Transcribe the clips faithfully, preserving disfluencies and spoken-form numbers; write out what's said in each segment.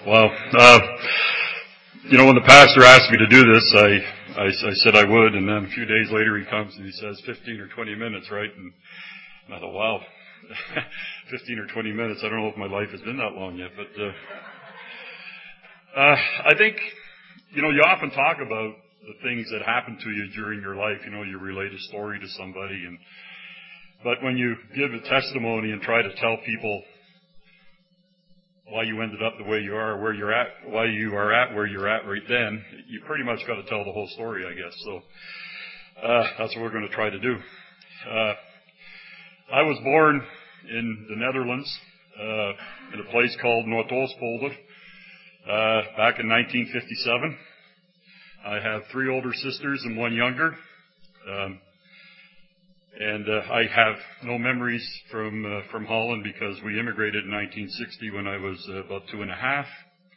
Well, uh, you know, when the pastor asked me to do this, I, I, I said I would, and then a few days later he comes and he says fifteen or twenty minutes, right? And, and I thought, wow, fifteen or twenty minutes. I don't know if my life has been that long yet, but uh, uh, I think, you know, you often talk about the things that happen to you during your life. You know, you relate a story to somebody, and but when you give a testimony and try to tell people why you ended up the way you are, where you're at, why you are at where you're at right then, you pretty much got to tell the whole story, I guess. So uh, that's what we're going to try to do. Uh, I was born in the Netherlands, uh, in a place called Noordoostpolder, uh, back in nineteen fifty-seven. I have three older sisters and one younger. Um, And uh, I have no memories from uh, from Holland because we immigrated in nineteen sixty when I was uh, about two and a half.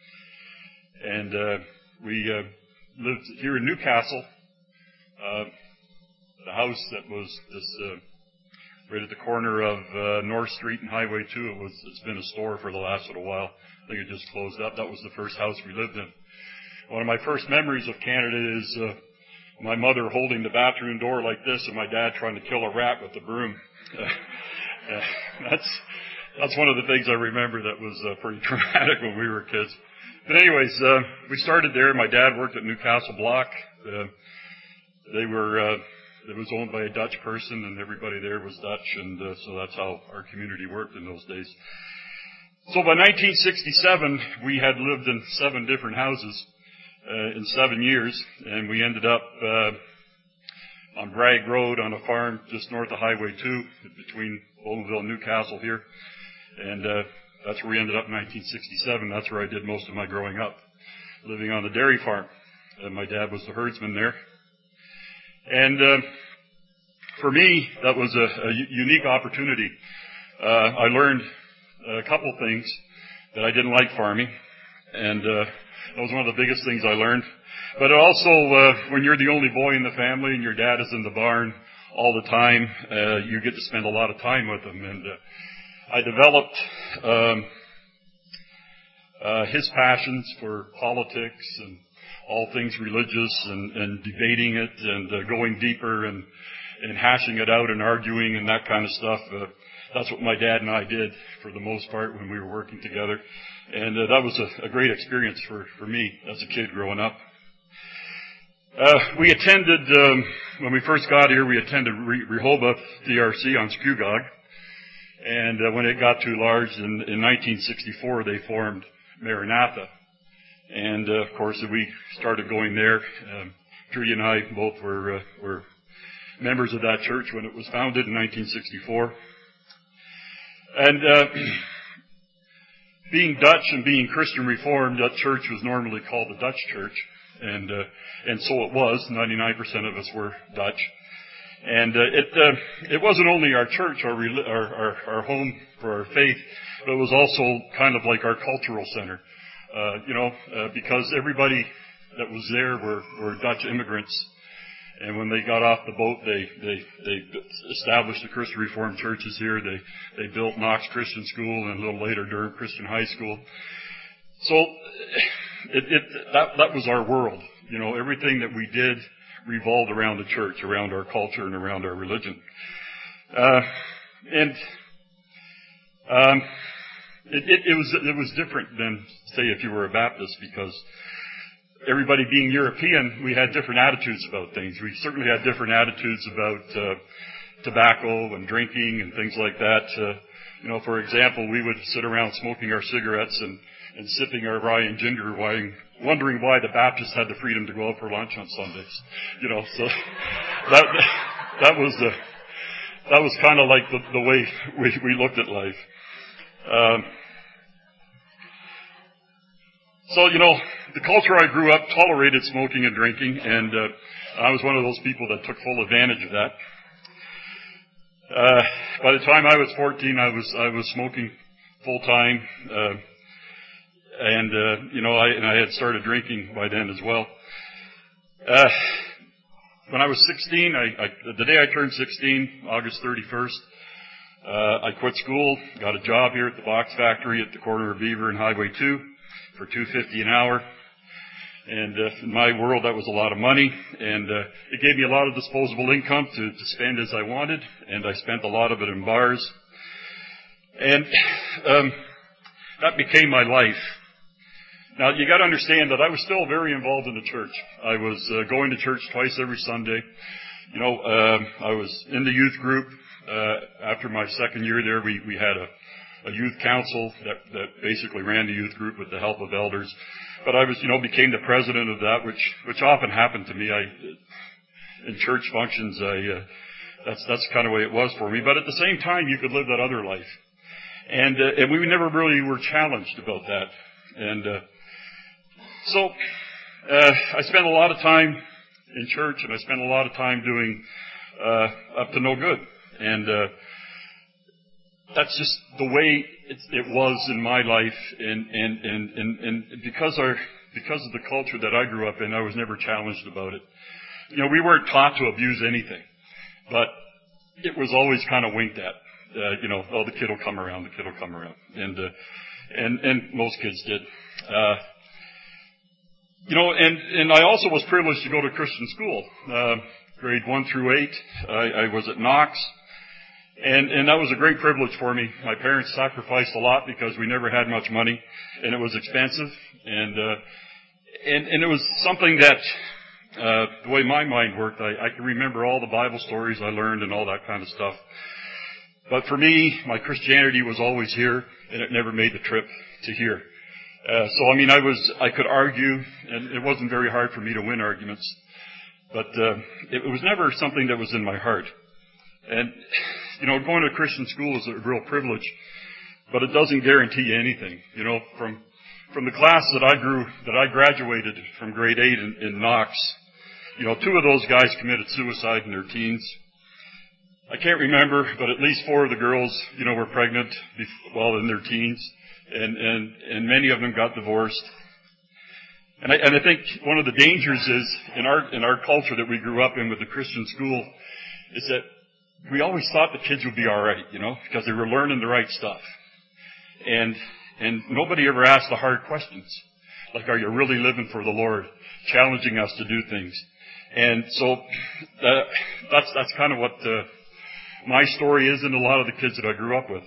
And uh, we uh, lived here in Newcastle. Uh, the house that was this uh, right at the corner of uh, North Street and Highway two. It was it's been a store for the last little while. I think it just closed up. That was the first house we lived in. One of my first memories of Canada is Uh, my mother holding the bathroom door like this and my dad trying to kill a rat with the broom. Uh, uh, that's that's one of the things I remember that was uh, pretty traumatic when we were kids. But anyways, uh, we started there. My dad worked at Newcastle Block. Uh, they were, uh, it was owned by a Dutch person and everybody there was Dutch, and uh, so that's how our community worked in those days. So by nineteen sixty-seven, we had lived in seven different houses. Uh, in seven years, and we ended up uh, on Bragg Road on a farm just north of Highway two between Bowmanville and Newcastle here, and uh, that's where we ended up in nineteen sixty-seven. That's where I did most of my growing up, living on the dairy farm. And my dad was the herdsman there. And uh, for me, that was a, a unique opportunity. Uh, I learned a couple things that I didn't like farming, and uh, that was one of the biggest things I learned. But also, uh, when you're the only boy in the family and your dad is in the barn all the time, uh, you get to spend a lot of time with him. And uh, I developed um, uh, his passions for politics and all things religious and, and debating it and uh, going deeper and, and hashing it out and arguing and that kind of stuff. Uh, that's what my dad and I did for the most part when we were working together. And uh, that was a, a great experience for, for me as a kid growing up. Uh, we attended, um, when we first got here, we attended Re- Rehoboth D R C on Scugog. And uh, when it got too large, in, in nineteen sixty-four, they formed Maranatha. And, uh, of course, we started going there. Um, Trudy and I both were, uh, were members of that church when it was founded in nineteen sixty-four. And uh being Dutch and being Christian Reformed, that church was normally called the Dutch Church, and uh, and so it was. ninety-nine percent of us were Dutch, and uh, it uh, it wasn't only our church, our, our our our home for our faith, but it was also kind of like our cultural center, uh, you know, uh, because everybody that was there were were Dutch immigrants. And when they got off the boat, they, they, they established the Christian Reformed churches here. They, they built Knox Christian School and a little later Durham Christian High School. So, it, it, that, that was our world. You know, everything that we did revolved around the church, around our culture and around our religion. Uh, and, um, it, it, it was, it was different than, say, if you were a Baptist, because everybody being European, we had different attitudes about things. We certainly had different attitudes about uh, tobacco and drinking and things like that. Uh, you know, for example, we would sit around smoking our cigarettes and, and sipping our rye and ginger wine, wondering why the Baptists had the freedom to go out for lunch on Sundays. You know, so that that was the that was kind of like the, the way we, we looked at life. Um, so you know. The culture I grew up tolerated smoking and drinking, and uh, I was one of those people that took full advantage of that. Uh, by the time I was fourteen, I was I was smoking full time, uh, and uh, you know, I and I had started drinking by then as well. Uh, when I was sixteen, I, I the day I turned sixteen, August thirty-first, uh, I quit school, got a job here at the box factory at the corner of Beaver and Highway two. for two fifty an hour. And uh, in my world, that was a lot of money, and uh, it gave me a lot of disposable income to, to spend as I wanted, and I spent a lot of it in bars. And um, that became my life. Now, you got to understand that I was still very involved in the church. I was uh, going to church twice every Sunday. You know, uh, I was in the youth group. Uh, after my second year there, we, we had a, a youth council that, that basically ran the youth group with the help of elders. But I was, you know, became the president of that, which, which often happened to me. I, in church functions, I, uh, that's, that's the kind of way it was for me. But at the same time, you could live that other life. And, uh, and we never really were challenged about that. And, uh, so, uh, I spent a lot of time in church, and I spent a lot of time doing, uh, up to no good. And, uh, that's just the way it, it was in my life, and, and, and, and, and because our, because of the culture that I grew up in, I was never challenged about it. You know, we weren't taught to abuse anything, but it was always kind of winked at. Uh, you know, oh, the kid will come around, the kid will come around. And, uh, and, and most kids did. Uh, you know, and, and I also was privileged to go to Christian school, uh, grade one through eight. I, I was at Knox. And, and that was a great privilege for me. My parents sacrificed a lot because we never had much money, and it was expensive. And, uh, and, and it was something that, uh, the way my mind worked, I, I can remember all the Bible stories I learned and all that kind of stuff. But for me, my Christianity was always here, and it never made the trip to here. Uh, so I mean, I was, I could argue, and it wasn't very hard for me to win arguments. But, uh, it, it was never something that was in my heart. And, you know, going to Christian school is a real privilege, but it doesn't guarantee you anything. You know, from, from the class that I grew, that I graduated from grade eight in, in Knox, you know, two of those guys committed suicide in their teens. I can't remember, but at least four of the girls, you know, were pregnant while in their teens, and, and, and many of them got divorced. And I, and I think one of the dangers is in our, in our culture that we grew up in with the Christian school is that we always thought the kids would be all right, you know, because they were learning the right stuff. And, and nobody ever asked the hard questions. Like, are you really living for the Lord? Challenging us to do things. And so, uh, that's, that's kind of what, uh, my story is, and a lot of the kids that I grew up with.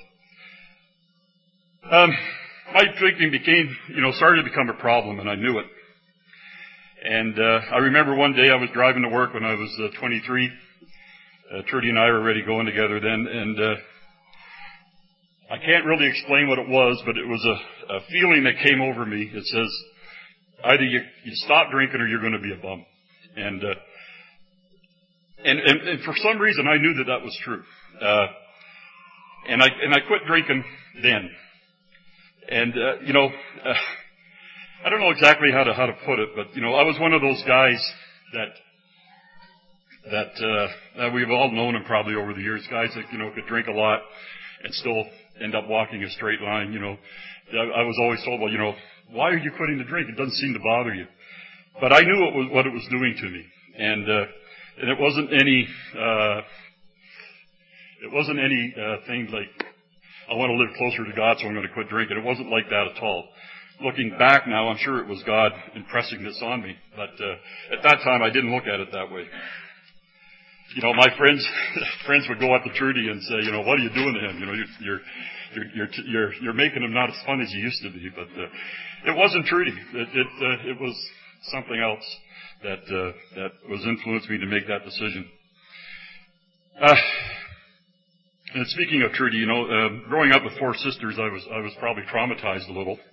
Um, my drinking became, you know, started to become a problem, and I knew it. And, uh, I remember one day I was driving to work when I was, uh, twenty-three. Uh, Trudy and I were already going together then, and uh, I can't really explain what it was, but it was a, a feeling that came over me. It says, either you, you stop drinking or you're going to be a bum. And, uh, and, and, and for some reason I knew that that was true. Uh, and I, and I quit drinking then. And, uh, you know, uh, I don't know exactly how to, how to put it, but, you know, I was one of those guys that, that, uh, that we've all known him probably over the years. Guys that, you know, could drink a lot and still end up walking a straight line, you know. I, I was always told, well, you know, why are you quitting to drink? It doesn't seem to bother you. But I knew it was what it was doing to me. And, uh, and it wasn't any, uh, it wasn't any, uh, thing like, I want to live closer to God, so I'm going to quit drinking. It wasn't like that at all. Looking back now, I'm sure it was God impressing this on me. But, uh, at that time, I didn't look at it that way. You know, my friends, friends would go up to Trudy and say, you know, what are you doing to him? You know, you're, you're, you're, you're, you're, you're making him not as fun as he used to be. But, uh, it wasn't Trudy. It, it, uh, it was something else that, uh, that was influenced me to make that decision. Uh, and speaking of Trudy, you know, uh, growing up with four sisters, I was, I was probably traumatized a little.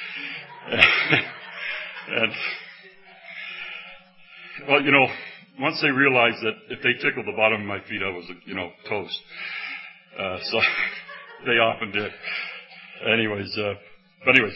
And, well, you know, once they realized that if they tickled the bottom of my feet, I was, you know, toast. Uh, so they often did. Anyways, uh, but anyways,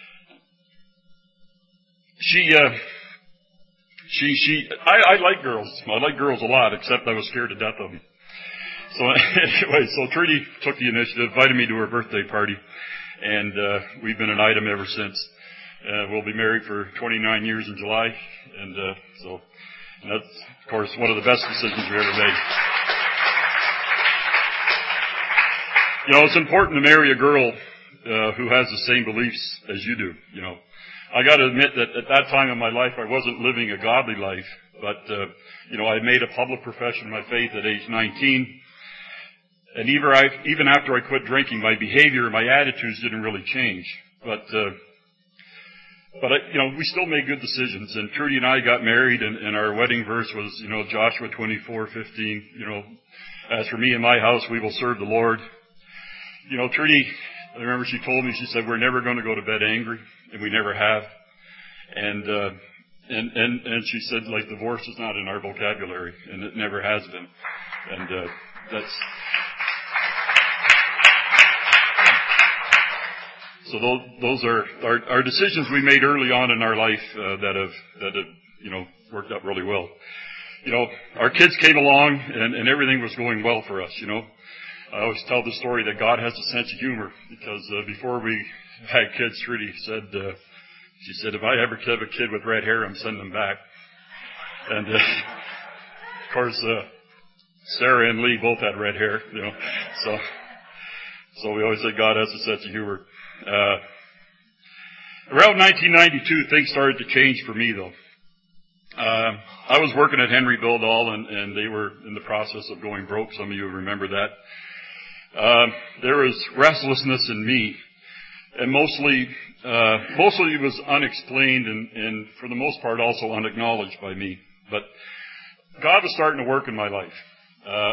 she, uh, she, she, I, I like girls. I like girls a lot, except I was scared to death of them. So anyway, so Trudy took the initiative, invited me to her birthday party, and, uh, we've been an item ever since. Uh, we'll be married for twenty-nine years in July, and, uh, so, and that's, of course, one of the best decisions we ever made. You know, it's important to marry a girl uh, who has the same beliefs as you do, you know. I got to admit that at that time in my life, I wasn't living a godly life, but, uh, you know, I made a public profession of my faith at age nineteen. And even, I, even after I quit drinking, my behavior, my attitudes didn't really change. But, uh, but I, you know, we still made good decisions. And Trudy and I got married, and, and our wedding verse was, you know, Joshua twenty-four fifteen. You know, as for me and my house, we will serve the Lord. You know, Trudy, I remember she told me, she said, we're never going to go to bed angry, and we never have. And, uh, and, and, and she said, like, divorce is not in our vocabulary, and it never has been. And, uh, that's, so those, those are our, our decisions we made early on in our life, uh, that have, that have, you know, worked out really well. You know, our kids came along, and, and everything was going well for us, you know. I always tell the story that God has a sense of humor, because uh, before we had kids, Trudy said, uh, she said, if I ever have a kid with red hair, I'm sending them back. And, uh, of course, uh, Sarah and Lee both had red hair, you know, so, so we always say God has a sense of humor. Uh, around nineteen ninety-two, things started to change for me, though. Uh, I was working at Henry Bildahl, and, and they were in the process of going broke. Some of you remember that. Uh, there was restlessness in me, and mostly, uh, mostly it was unexplained, and, and for the most part also unacknowledged by me. But God was starting to work in my life. Uh,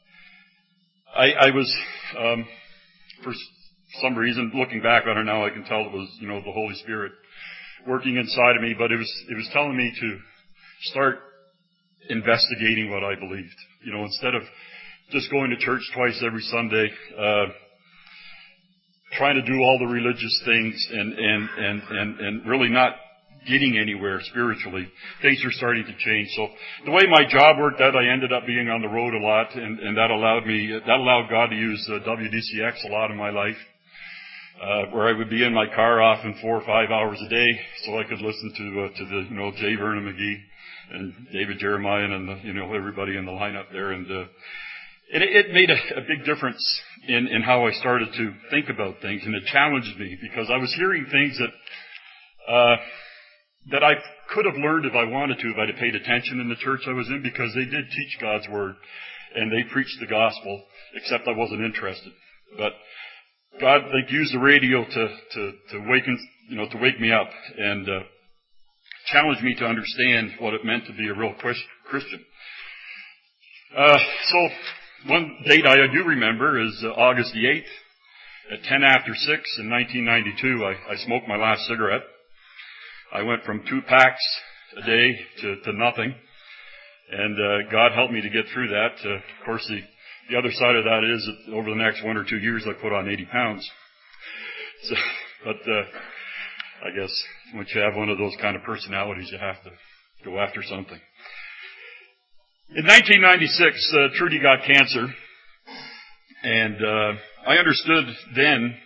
I, I was, um, for some reason, looking back on it now, I can tell it was, you know, the Holy Spirit working inside of me, but it was, it was telling me to start investigating what I believed. You know, instead of just going to church twice every Sunday, uh, trying to do all the religious things and, and, and, and, and really not getting anywhere spiritually, things are starting to change. So the way my job worked out, I ended up being on the road a lot, and, and that allowed me, that allowed God to use uh, W D C X a lot in my life, uh, where I would be in my car often four or five hours a day, so I could listen to, uh, to the, you know, J. Vernon McGee and David Jeremiah and, the, you know, everybody in the lineup there. And, uh, it, it made a, a big difference in, in how I started to think about things, and it challenged me, because I was hearing things that, uh, that I could have learned if I wanted to, if I'd have paid attention in the church I was in, because they did teach God's Word, and they preached the gospel, except I wasn't interested. But God, like, used the radio to, to, to waken, you know, to wake me up, and, uh, challenged me to understand what it meant to be a real Christian. Uh, so, one date I do remember is uh, August the eighth, at ten after six in nineteen ninety-two, I, I smoked my last cigarette. I went from two packs a day to, to nothing, and uh, God helped me to get through that. Uh, of course, the, the other side of that is that over the next one or two years, I put on eighty pounds. So, but uh, I guess once you have one of those kind of personalities, you have to go after something. In nineteen ninety-six, uh, Trudy got cancer, and uh, I understood then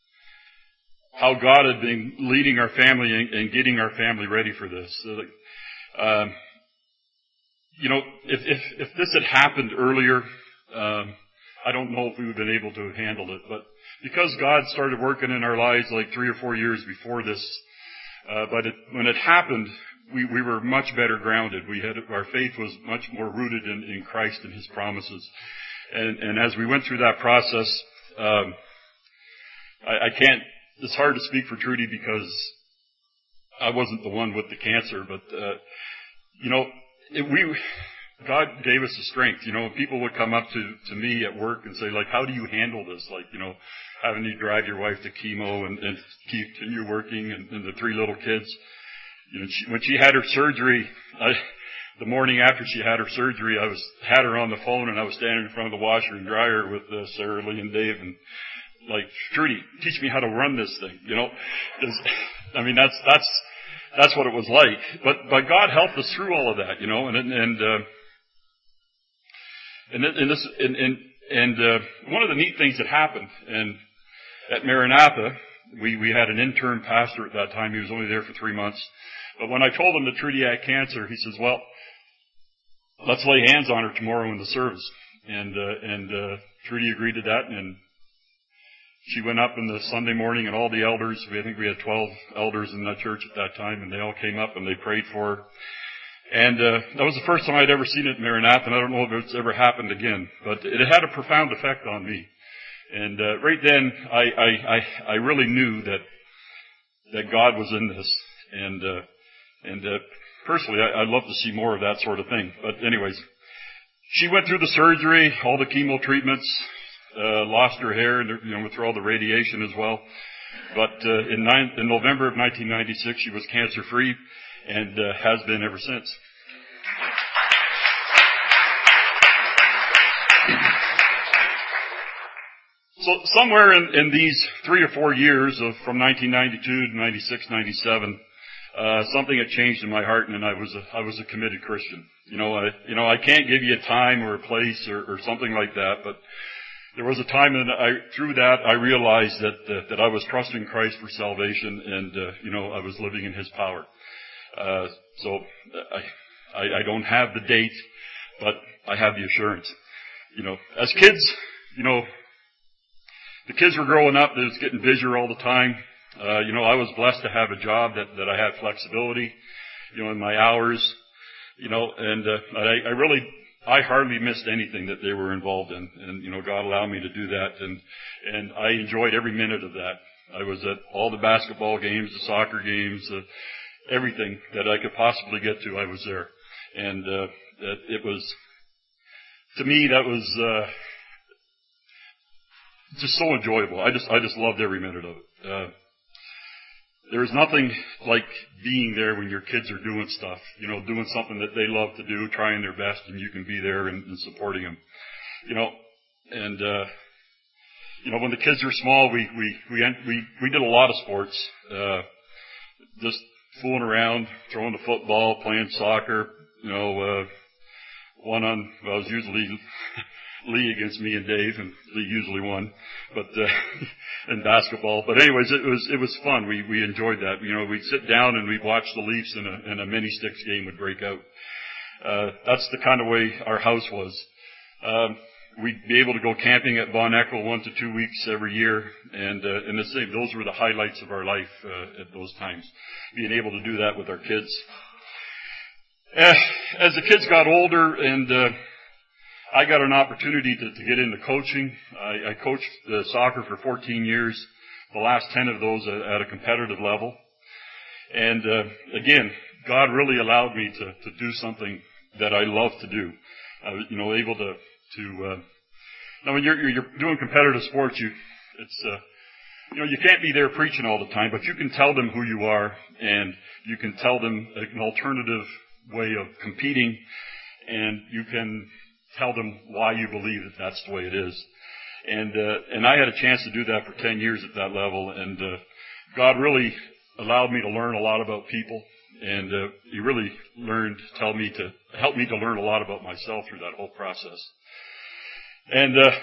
how God had been leading our family and, and getting our family ready for this. So, um, you know, if, if, if this had happened earlier, um, I don't know if we would have been able to handle it. But because God started working in our lives like three or four years before this, uh, but it, when it happened, we, we were much better grounded. We had, our faith was much more rooted in, in Christ and His promises. And, and as we went through that process, um, I, I can't, it's hard to speak for Trudy because I wasn't the one with the cancer, but, uh, you know, it, we, God gave us the strength. You know, people would come up to, to me at work and say, like, how do you handle this? Like, you know, having to drive your wife to chemo and, and continue working, and, and the three little kids. You know, she, when she had her surgery, I, the morning after she had her surgery, I was, had her on the phone, and I was standing in front of the washer and dryer with uh, Sarah Lee and Dave, and like, Trudy, teach me how to run this thing, you know. I mean, that's, that's, that's what it was like. But, but God helped us through all of that, you know, and, and, uh, and, and this, and, and, and, uh, one of the neat things that happened, and at Maranatha, we, we had an intern pastor at that time. He was only there for three months. But when I told him that Trudy had cancer, he says, well, let's lay hands on her tomorrow in the service. And, uh, and, uh, Trudy agreed to that, and she went up in the Sunday morning, and all the elders, we, I think we had twelve elders in that church at that time, and they all came up and they prayed for her. And uh, that was the first time I'd ever seen it in Maranatha, and I don't know if it's ever happened again, but it had a profound effect on me. And uh, right then, I, I, I, I really knew that that God was in this, and uh, and uh, personally, I, I'd love to see more of that sort of thing. But anyways, she went through the surgery, all the chemo treatments, uh, lost her hair, and you know, through all the radiation as well. But uh, in, nine, in November of nineteen ninety-six, she was cancer-free, and uh, has been ever since. So somewhere in, in these three or four years of from nineteen ninety-two to ninety-six, ninety-seven, uh, something had changed in my heart, and I was a, I was a committed Christian. You know, I, you know, I can't give you a time or a place or, or something like that, but there was a time that I, through that, I realized that, that, that I was trusting Christ for salvation, and, uh, you know, I was living in His power. Uh, so I, I, I don't have the date, but I have the assurance. You know, as kids, you know, the kids were growing up, they was getting busier all the time. Uh, you know, I was blessed to have a job that, that I had flexibility, you know, in my hours, you know, and, uh, I, I really, I hardly missed anything that they were involved in. And, you know, God allowed me to do that, and, and I enjoyed every minute of that. I was at all the basketball games, the soccer games, uh, everything that I could possibly get to, I was there. And, uh, that it was, to me, that was, uh, just so enjoyable. I just, I just loved every minute of it. Uh, there's nothing like being there when your kids are doing stuff, you know, doing something that they love to do, trying their best, and you can be there and, and supporting them, you know. And, uh, you know, when the kids were small, we, we, we, we, we did a lot of sports, uh, just fooling around, throwing the football, playing soccer, you know, uh, one on, well, it was usually Lee against me and Dave, and Lee usually won, but, uh, in basketball. But anyways, it was, it was fun. We, we enjoyed that. You know, we'd sit down and we'd watch the Leafs, and a, and a mini sticks game would break out. Uh, that's the kind of way our house was. Um, we'd be able to go camping at Bon Echo one to two weeks every year, and, uh, and the same, those were the highlights of our life, uh, at those times. Being able to do that with our kids. Uh, as the kids got older, and, uh, I got an opportunity to, to get into coaching. I, I coached uh, soccer for fourteen years, the last ten of those at, at a competitive level. And uh, again, God really allowed me to, to do something that I love to do. I was, you know, able to to. Uh, now, when you're you're doing competitive sports, you it's uh, you know you can't be there preaching all the time, but you can tell them who you are, and you can tell them an alternative way of competing, and you can tell them why you believe that that's the way it is. And, uh, and I had a chance to do that for ten years at that level, and, uh, God really allowed me to learn a lot about people, and, uh, He really learned, tell me to, help me to learn a lot about myself through that whole process. And, uh,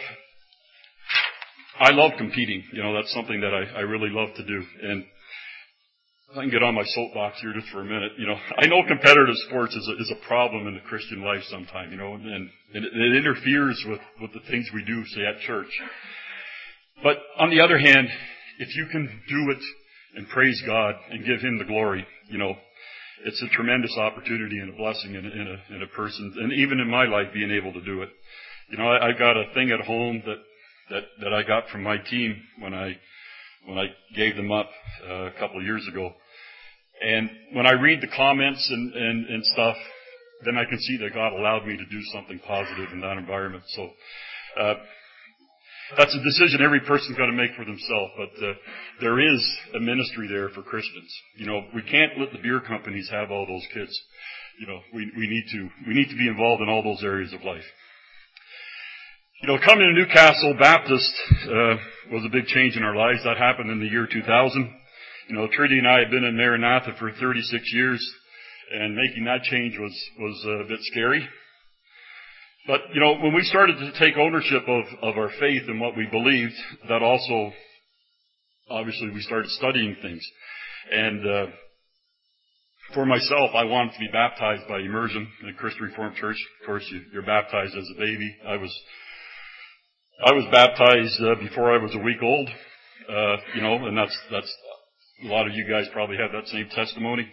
I love competing. You know, that's something that I, I really love to do. And I can get on my soapbox here just for a minute. You know, I know competitive sports is a, is a problem in the Christian life sometime, you know, and, and it, it interferes with, with the things we do, say, at church. But on the other hand, if you can do it and praise God and give Him the glory, you know, it's a tremendous opportunity and a blessing in, in a, in a person, and even in my life, being able to do it. You know, I, I got a thing at home that, that, that I got from my team when I, when I gave them up uh, a couple of years ago. And when I read the comments and, and, and stuff, then I can see that God allowed me to do something positive in that environment. So uh, that's a decision every person's got to make for themselves. But uh, there is a ministry there for Christians. You know, we can't let the beer companies have all those kids. You know, we, we need to we need to be involved in all those areas of life. You know, coming to Newcastle Baptist uh, was a big change in our lives. That happened in the year two thousand. You know, Trudy and I had been in Maranatha for thirty-six years, and making that change was was a bit scary. But, you know, when we started to take ownership of, of our faith and what we believed, that also, obviously, we started studying things. And uh, for myself, I wanted to be baptized by immersion in a Christian Reformed Church. Of course, you, you're baptized as a baby. I was I was baptized uh, before I was a week old, uh, you know, and that's, that's, a lot of you guys probably have that same testimony.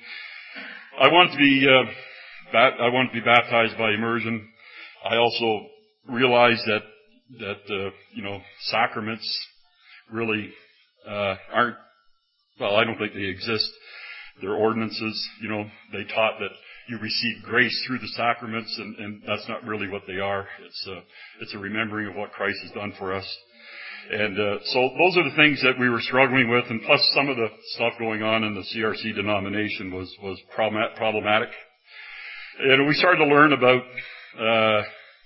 I wanted to be, uh, bat- I wanted to be baptized by immersion. I also realized that, that, uh, you know, sacraments really, uh, aren't, well, I don't think they exist. They're ordinances, you know, they taught that you receive grace through the sacraments, and, and that's not really what they are. It's a, it's a remembering of what Christ has done for us. And uh, so those are the things that we were struggling with, and plus some of the stuff going on in the C R C denomination was was problematic. And we started to learn about uh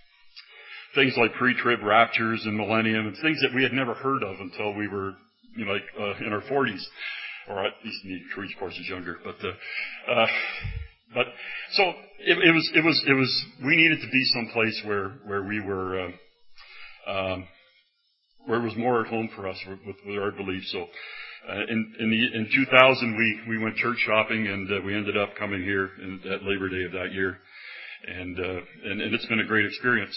things like pre-trib raptures and millennium and things that we had never heard of until we were, you know, like uh, in our forties, or at least me, Trees, of course, is younger. But uh, uh, but so it, it was it was it was we needed to be someplace where where we were. Uh, um, where it was more at home for us with, with our beliefs. So, uh, in, in the, in two thousand, we, we went church shopping, and, uh, we ended up coming here in, at Labor Day of that year. And, uh, and, and it's been a great experience.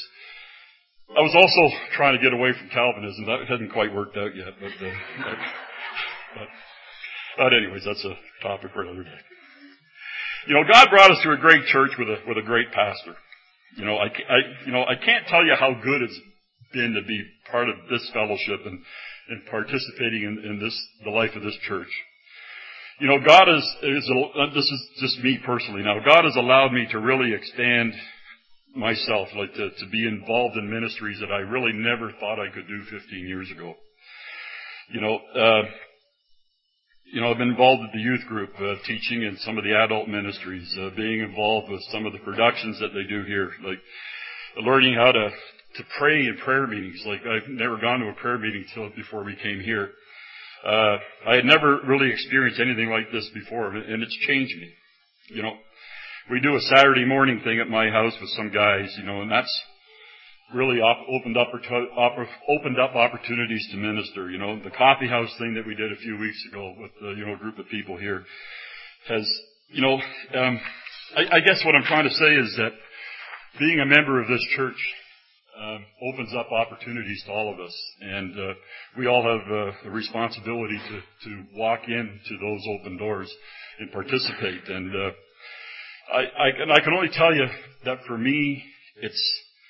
I was also trying to get away from Calvinism. That hasn't quite worked out yet, but, uh, but, but anyways, that's a topic for another day. You know, God brought us to a great church with a, with a great pastor. You know, I, I, you know, I can't tell you how good it's been to be part of this fellowship and, and participating in, in this, the life of this church. You know, God is, is, this is just me personally now, God has allowed me to really expand myself, like to, to be involved in ministries that I really never thought I could do fifteen years ago. You know, uh, you know, I've been involved with the youth group, uh, teaching in some of the adult ministries, uh, being involved with some of the productions that they do here, like learning how to to pray in prayer meetings. Like, I've never gone to a prayer meeting till before we came here. Uh, I had never really experienced anything like this before, and it's changed me. You know, we do a Saturday morning thing at my house with some guys, you know, and that's really op- opened up op- opened up opportunities to minister. You know, the coffee house thing that we did a few weeks ago with uh, you know, a group of people here has, you know, um, I, I guess what I'm trying to say is that being a member of this church Um, opens up opportunities to all of us, and uh, we all have uh, a responsibility to, to walk into those open doors and participate. And uh, I, I, and I can only tell you that for me, it's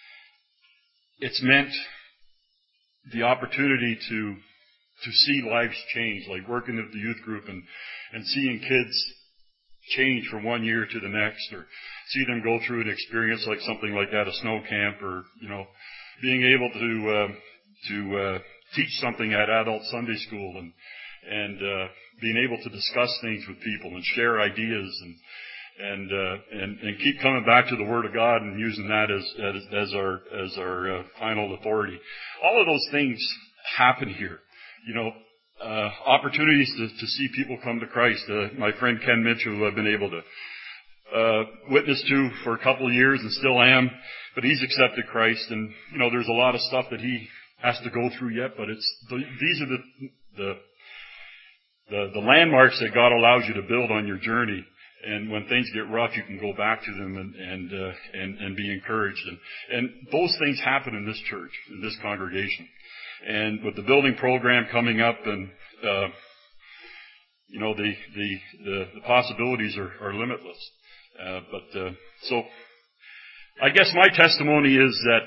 it's meant the opportunity to to see lives change, like working with the youth group and and seeing kids change from one year to the next, or see them go through an experience like something like that, a snow camp, or, you know, being able to, uh, to, uh, teach something at adult Sunday school, and, and, uh, being able to discuss things with people and share ideas, and, and, uh, and, and keep coming back to the Word of God and using that as, as, as our, as our, uh, final authority. All of those things happen here. You know, Uh, opportunities to, to see people come to Christ. Uh, my friend Ken Mitchell, who I've been able to uh, witness to for a couple of years and still am, but he's accepted Christ, and you know, there's a lot of stuff that he has to go through yet. But it's the, these are the, the the the landmarks that God allows you to build on your journey. And when things get rough, you can go back to them and and uh, and, and be encouraged. And and those things happen in this church, in this congregation. And with the building program coming up, and uh, you know, the the the, the possibilities are, are limitless. Uh, but uh, so, I guess my testimony is that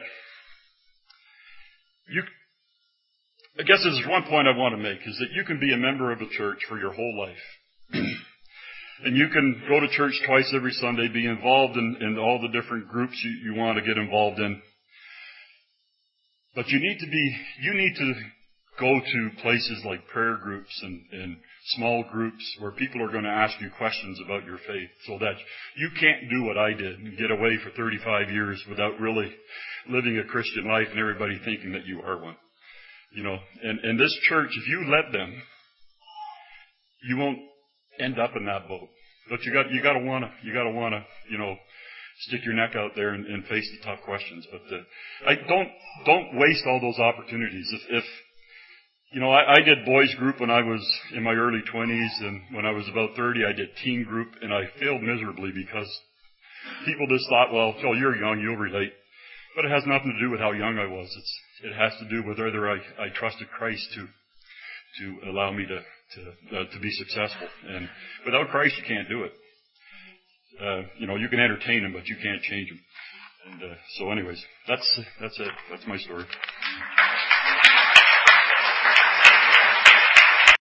you. I guess there's one point I want to make, is that you can be a member of a church for your whole life, and you can go to church twice every Sunday, be involved in, in all the different groups you, you want to get involved in. But you need to be, you need to go to places like prayer groups and, and small groups where people are going to ask you questions about your faith, so that you can't do what I did and get away for thirty-five years without really living a Christian life and everybody thinking that you are one. You know, and, and this church, if you let them, you won't end up in that boat. But you got, you gotta wanna, you gotta wanna, you know, stick your neck out there and, and face the tough questions. But uh, I don't don't waste all those opportunities. If, if you know, I, I did boys group when I was in my early twenties, and when I was about thirty, I did teen group, and I failed miserably because people just thought, well, oh, you're young, you'll relate. But it has nothing to do with how young I was. It's it has to do with whether I, I trusted Christ to to allow me to to, uh, to be successful. And without Christ, you can't do it. Uh, you know, you can entertain them, but you can't change them. And uh, so, anyways, that's that's it. That's my story.